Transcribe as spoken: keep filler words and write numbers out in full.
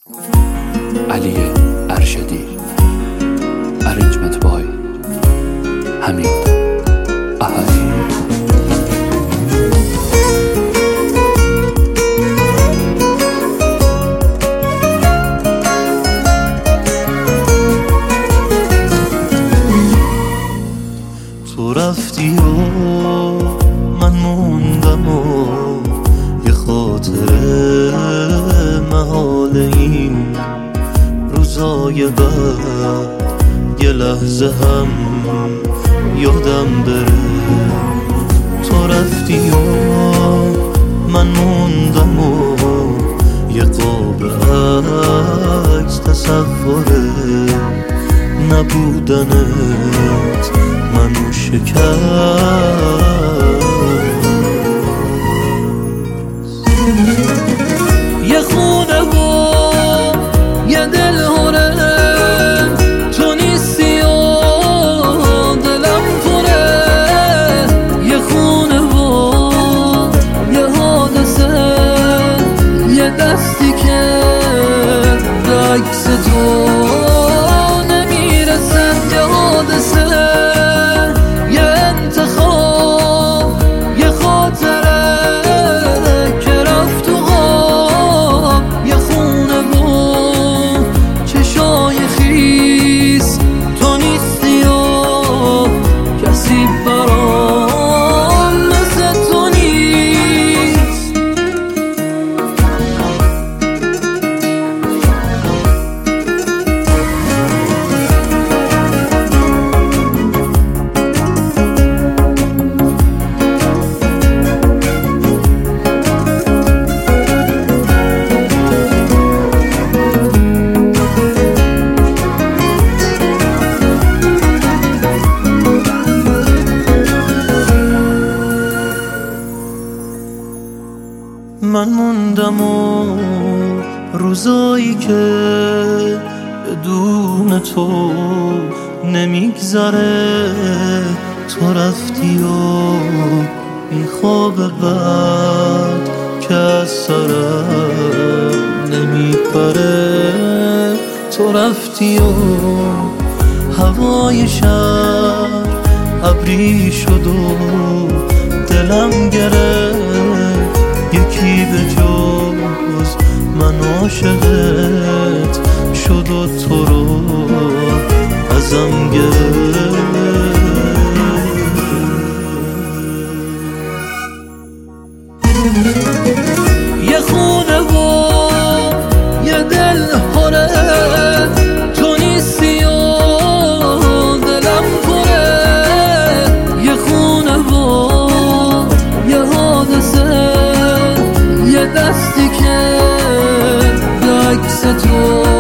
علی ارشدی. Arrangement by حمید احدی. تو رفتی و من موندم و یه خاطره محال این روزای بعد یه لحظه هم یادم بره. تو رفتی و من موندم و یه قاب عکس تصوره نبودنت منو شکست. یه خونه و یه دل هره تو نیستی و دلم پره. یه خونه و یه حادثه یه دستی که عکس تو نمیرسد. یه حادثه یه انتخاب یه خاطره که رفت و غاب. یه خونه و چشای خیس تو نیستی و کسی برام مثل تو نیست. من موندم و روزایی که بدون تو نمیگذره. تو رفتی و این خواب بعد که از سرم نمیپره. تو رفتی و هوای شهر ابری شد و دلم گرفت. یکی به جز من عاشقت شد و تو رو ازم گرفت. یه خونه و یه دل هره تو نیستی و دلم پره. یه خونه و یه حادثه یه دستی که عکس تو